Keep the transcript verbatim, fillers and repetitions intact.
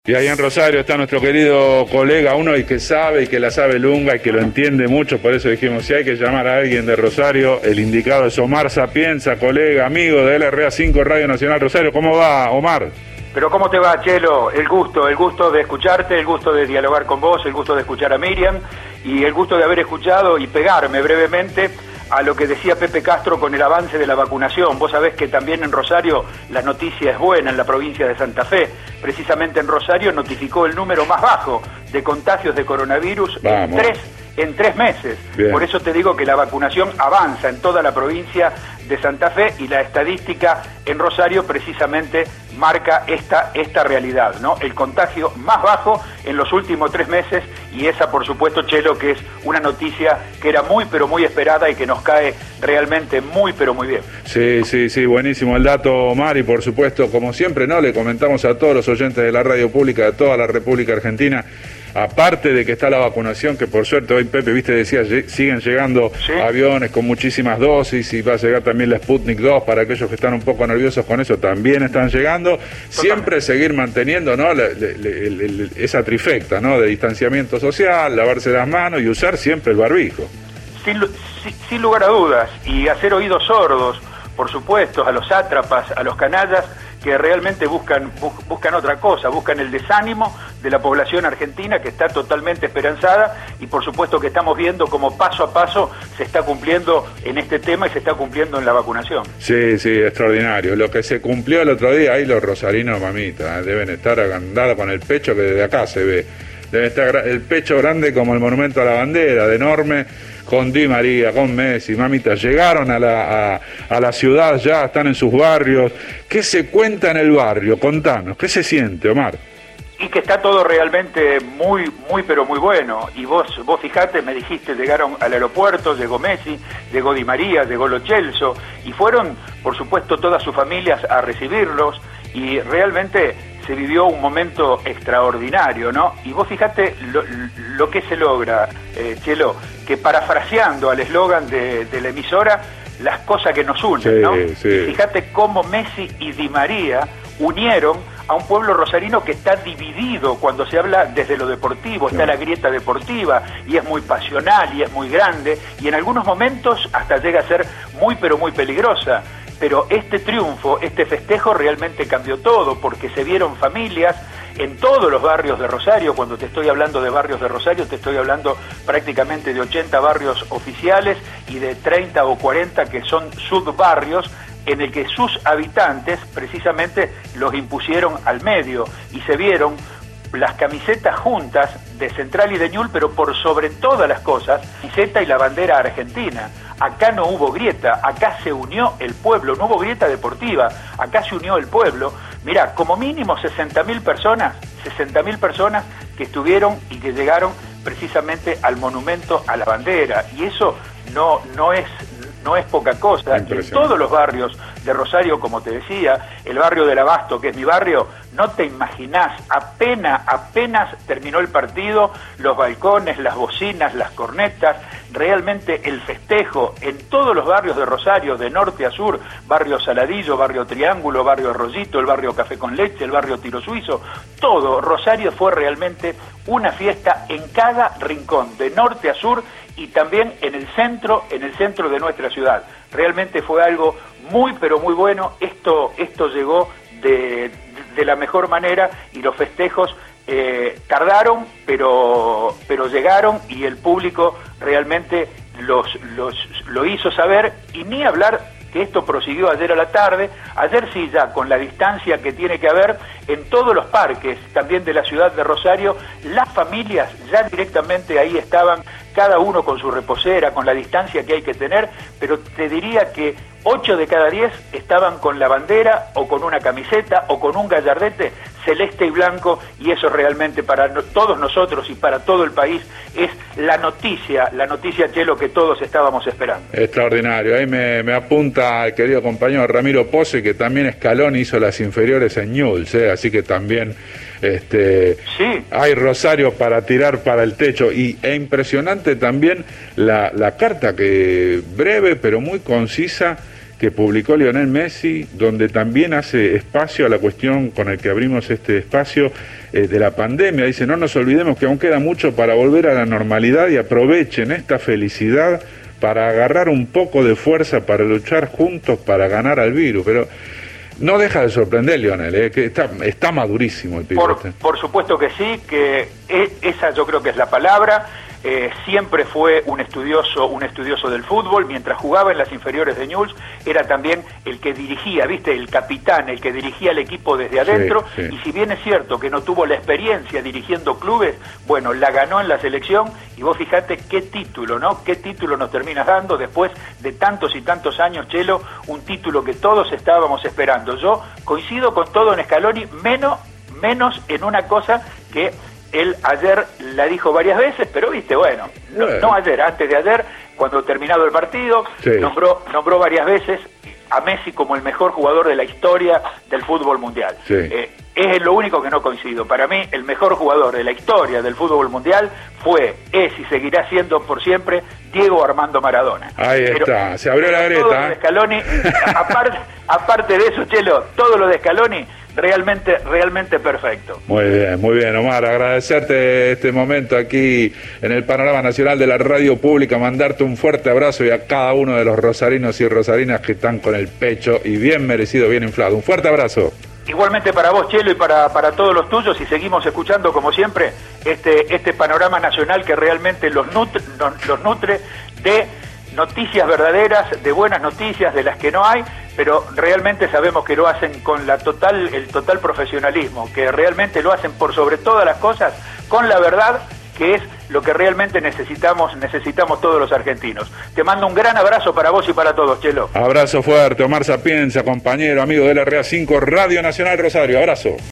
Y ahí en Rosario está nuestro querido colega, uno y que sabe y que la sabe lunga y que lo entiende mucho, por eso dijimos, si hay que llamar a alguien de Rosario, el indicado es Omar Sapienza, colega, amigo de L R A cinco Radio Nacional Rosario. ¿Cómo va, Omar? Pero ¿cómo te va, Chelo? El gusto, el gusto de escucharte, el gusto de dialogar con vos, el gusto de escuchar a Miriam y el gusto de haber escuchado y pegarme brevemente a lo que decía Pepe Castro con el avance de la vacunación. Vos sabés que también en Rosario la noticia es buena en la provincia de Santa Fe. Precisamente en Rosario notificó el número más bajo de contagios de coronavirus en tres, en tres meses. Bien. Por eso te digo que la vacunación avanza en toda la provincia de Santa Fe y la estadística en Rosario precisamente marca esta, esta realidad, ¿no? El contagio más bajo en los últimos tres meses y esa, por supuesto, Chelo, que es una noticia que era muy, pero muy esperada y que nos cae realmente muy, pero muy bien. Sí, sí, sí, buenísimo el dato, Omar, y por supuesto, como siempre, ¿no? Le comentamos a todos los oyentes de la radio pública de toda la República Argentina, aparte de que está la vacunación, que por suerte hoy Pepe, viste, decía, siguen llegando ¿sí? aviones con muchísimas dosis y va a llegar también la Sputnik dos para aquellos que están un poco nerviosos con eso, también están llegando. Totalmente. Siempre seguir manteniendo, ¿no? Le, le, le, le, esa trifecta, ¿no? De distanciamiento social, lavarse las manos y usar siempre el barbijo. Sin, sin, sin lugar a dudas, y hacer oídos sordos, por supuesto, a los sátrapas, a los canallas, que realmente buscan buscan otra cosa, buscan el desánimo de la población argentina que está totalmente esperanzada y por supuesto que estamos viendo cómo paso a paso se está cumpliendo en este tema y se está cumpliendo en la vacunación. Sí, sí, extraordinario. Lo que se cumplió el otro día, ahí los rosarinos, mamita, deben estar agrandados con el pecho que desde acá se ve. Debe estar el pecho grande como el monumento a la bandera, de enorme, con Di María, con Messi, mamita, llegaron a la, a, a la ciudad ya, están en sus barrios. ¿Qué se cuenta en el barrio? Contanos, ¿qué se siente, Omar? Y que está todo realmente muy, muy, pero muy bueno. Y vos, vos fijate, me dijiste, llegaron al aeropuerto, llegó Messi, llegó Di María, llegó Lo Celso, y fueron, por supuesto, todas sus familias a recibirlos, y realmente se vivió un momento extraordinario, ¿no? Y vos fijate lo, lo que se logra, eh, Chelo, que parafraseando al eslogan de, de la emisora, las cosas que nos unen, sí, ¿no? Sí. Fíjate cómo Messi y Di María unieron a un pueblo rosarino que está dividido cuando se habla desde lo deportivo, está la grieta deportiva y es muy pasional y es muy grande y en algunos momentos hasta llega a ser muy pero muy peligrosa. Pero este triunfo, este festejo realmente cambió todo porque se vieron familias en todos los barrios de Rosario. Cuando te estoy hablando de barrios de Rosario, te estoy hablando prácticamente de ochenta barrios oficiales y de treinta o cuarenta que son subbarrios en el que sus habitantes precisamente los impusieron al medio y se vieron las camisetas juntas de Central y de Ñul, pero por sobre todas las cosas, camiseta y la bandera argentina. Acá no hubo grieta, acá se unió el pueblo, no hubo grieta deportiva, acá se unió el pueblo. Mirá, como mínimo sesenta mil personas, sesenta mil personas que estuvieron y que llegaron precisamente al monumento a la bandera, y eso no, no es... no es poca cosa. En todos los barrios de Rosario, como te decía, el barrio del Abasto, que es mi barrio, no te imaginás, apenas, apenas terminó el partido, los balcones, las bocinas, las cornetas, realmente el festejo en todos los barrios de Rosario, de norte a sur, barrio Saladillo, barrio Triángulo, barrio Arroyito, el barrio Café con Leche, el barrio Tiro Suizo, todo, Rosario fue realmente una fiesta en cada rincón, de norte a sur, y también en el centro, en el centro de nuestra ciudad. Realmente fue algo muy, pero muy bueno. Esto, esto llegó de, de la mejor manera y los festejos eh, tardaron, pero, pero llegaron y el público realmente los, los, lo hizo saber y ni hablar que esto prosiguió ayer a la tarde, ayer sí ya con la distancia que tiene que haber en todos los parques también de la ciudad de Rosario, las familias ya directamente ahí estaban, cada uno con su reposera, con la distancia que hay que tener, pero te diría que ocho de cada diez estaban con la bandera o con una camiseta o con un gallardete celeste y blanco, y eso realmente para no, todos nosotros y para todo el país es la noticia, la noticia, Chelo, que todos estábamos esperando. Extraordinario. Ahí me, me apunta el querido compañero Ramiro Pose, que también Escalón hizo las inferiores en Ñuls, ¿eh? Así que también este sí. Hay Rosario para tirar para el techo, y es impresionante también la, la carta, que breve pero muy concisa, que publicó Lionel Messi, donde también hace espacio a la cuestión con el que abrimos este espacio eh, de la pandemia. Dice, no nos olvidemos que aún queda mucho para volver a la normalidad y aprovechen esta felicidad para agarrar un poco de fuerza para luchar juntos para ganar al virus. Pero no deja de sorprender, Lionel, eh, que está, está madurísimo el pibe. Por, este. por supuesto que sí, que e, esa yo creo que es la palabra. Eh, siempre fue un estudioso, un estudioso del fútbol. Mientras jugaba en las inferiores de Newell's, era también el que dirigía, viste, el capitán, el que dirigía el equipo desde adentro. Sí, sí. Y si bien es cierto que no tuvo la experiencia dirigiendo clubes, bueno, la ganó en la selección. Y vos fijate qué título, ¿no? Qué título nos terminas dando después de tantos y tantos años, Chelo, un título que todos estábamos esperando. Yo coincido con todo en Scaloni, menos, menos en una cosa que él ayer la dijo varias veces, pero viste, bueno, no, no ayer, antes de ayer, cuando terminado el partido, sí. nombró, nombró varias veces a Messi como el mejor jugador de la historia del fútbol mundial. Sí. Eh, es lo único que no coincido. Para mí, el mejor jugador de la historia del fútbol mundial fue, es y seguirá siendo por siempre Diego Armando Maradona. Ahí pero, está, se abrió la grieta. Todo lo de Scaloni, aparte, aparte de eso, Chelo, todo lo de Scaloni, realmente, realmente perfecto. Muy bien, muy bien, Omar, agradecerte este momento aquí en el Panorama Nacional de la Radio Pública, mandarte un fuerte abrazo y a cada uno de los rosarinos y rosarinas que están con el pecho y bien merecido, bien inflado. Un fuerte abrazo. Igualmente para vos, Chelo, y para, para todos los tuyos, y seguimos escuchando, como siempre, este, este panorama nacional que realmente los nutre, los nutre de noticias verdaderas, de buenas noticias, de las que no hay, pero realmente sabemos que lo hacen con la total, el total profesionalismo, que realmente lo hacen por sobre todas las cosas, con la verdad, que es lo que realmente necesitamos, necesitamos todos los argentinos. Te mando un gran abrazo para vos y para todos, Chelo. Abrazo fuerte, Omar Sapienza, compañero, amigo de la R A cinco, Radio Nacional Rosario. Abrazo.